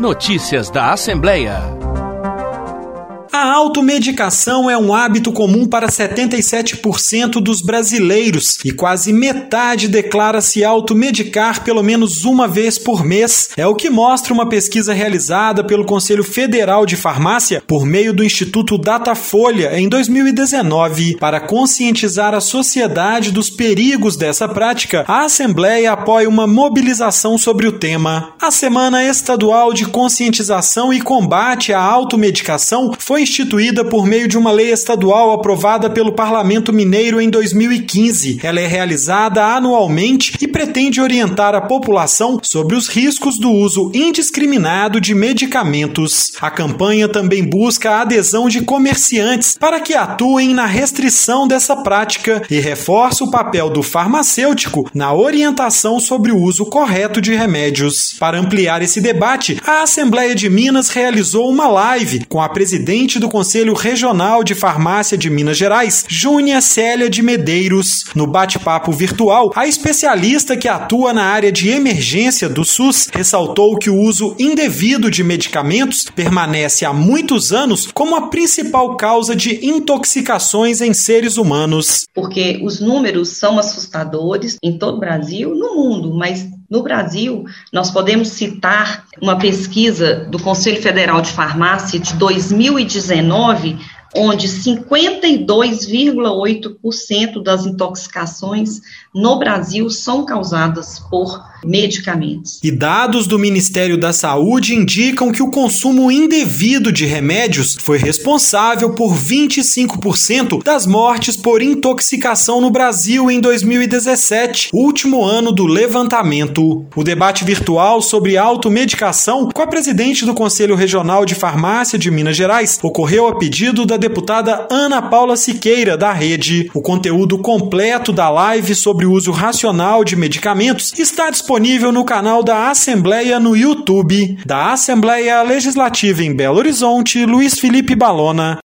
Notícias da Assembleia. A automedicação é um hábito comum para 77% dos brasileiros e quase metade declara-se automedicar pelo menos uma vez por mês. É o que mostra uma pesquisa realizada pelo Conselho Federal de Farmácia por meio do Instituto Datafolha em 2019. Para conscientizar a sociedade dos perigos dessa prática, a Assembleia apoia uma mobilização sobre o tema. A Semana Estadual de Conscientização e Combate à Automedicação foi instituída por meio de uma lei estadual aprovada pelo Parlamento Mineiro em 2015. Ela é realizada anualmente e pretende orientar a população sobre os riscos do uso indiscriminado de medicamentos. A campanha também busca a adesão de comerciantes para que atuem na restrição dessa prática e reforça o papel do farmacêutico na orientação sobre o uso correto de remédios. Para ampliar esse debate, a Assembleia de Minas realizou uma live com a presidente do Conselho Regional de Farmácia de Minas Gerais, Júnia Célia de Medeiros. No bate-papo virtual, a especialista que atua na área de emergência do SUS ressaltou que o uso indevido de medicamentos permanece há muitos anos como a principal causa de intoxicações em seres humanos. Porque os números são assustadores em todo o Brasil, no mundo, mas no Brasil, nós podemos citar uma pesquisa do Conselho Federal de Farmácia de 2019, onde 52,8% das intoxicações no Brasil são causadas por medicamentos. E dados do Ministério da Saúde indicam que o consumo indevido de remédios foi responsável por 25% das mortes por intoxicação no Brasil em 2017, último ano do levantamento. O debate virtual sobre automedicação com a presidente do Conselho Regional de Farmácia de Minas Gerais ocorreu a pedido da deputada Ana Paula Siqueira, da Rede. O conteúdo completo da live sobre o uso racional de medicamentos está disponível no canal da Assembleia no YouTube. Da Assembleia Legislativa em Belo Horizonte, Luiz Felipe Balona.